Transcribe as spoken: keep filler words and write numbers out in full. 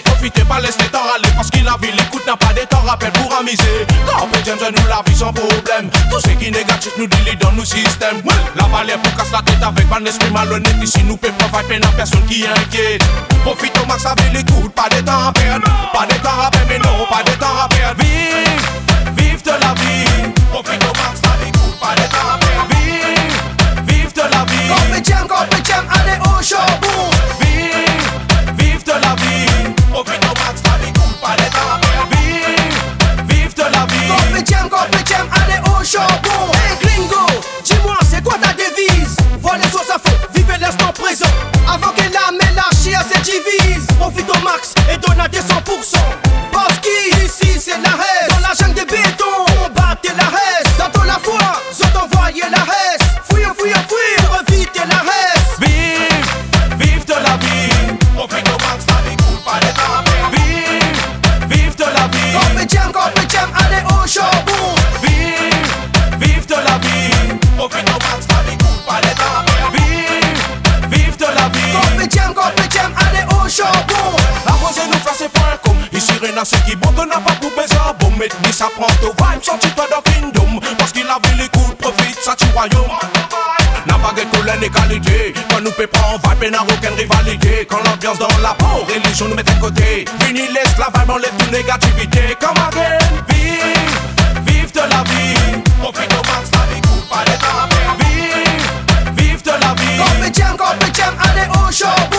profiter, pas laisser temps aller. Parce qu'il a vu l'écoute n'a pas de temps, rappel pour amuser. Quand on James nous la vie sans problème. Tout ce qui est négatif nous dit dans nos systèmes. La valeur pour casse la tête avec un esprit malhonnête. Ici nous peut pas faire peine à personne qui inquiète. Profite au max avec l'écoute, pas de temps à perdre. Pas de temps à perdre, mais non, pas de temps à perdre. Vive, vive de la vie. Profite au max avec l'écoute, pas de temps à perdre. Vive, vive de la vie. Compétition, compétition, allez au show, boum. Vive, vive de la vie. Profite au max avec l'écoute, pas de temps à perdre. Vive, vive de la vie. Compétition, compétition, allez au show, boum. Hey gringo, dis-moi, c'est quoi ta devise? Vois les choses à fond, vivez l'instant présent. Avant que la mélanchie se divise. Profite au max et donne à des cent pour cent. Parce qu'ici c'est la haine. Dans la jungle de béton, combattez la haine. Dans la foi, vous envoyez la haine. Fouille, fouille, fouille, pour éviter la haine. Vive, vive de la vie. Profite au max, la vie coule, pas de temps à perdre. Vive, vive de la vie. Compétition, compétition, allez au show, boum. Vive, vive de la vie. Profite au max, la vie coule, pas de temps à perdre. Vive, vive de la vie. Compétition, compétition, allez au show, boum. Arrosez-nous, face point com. Ici rien à ce qui bon, n'a pas pour besoin. Bon, mais ni ça prend ton vibe, sortis-toi dans Kingdom. Parce qu'il a vu les coups, profite, ça tu royaume. N'a pas de couleur égalité. Quand nous peut prendre vibe, n'a aucune rivalité. Quand l'ambiance dans la peau, religion nous met à côté. Fini l'esclavage, on lève toute négativité. Comme again, vive, vive de la vie. Profite au max, la vie coupe, pas de temps à perdre. Vive, vive de la vie. Compétition, compétition, allez au show.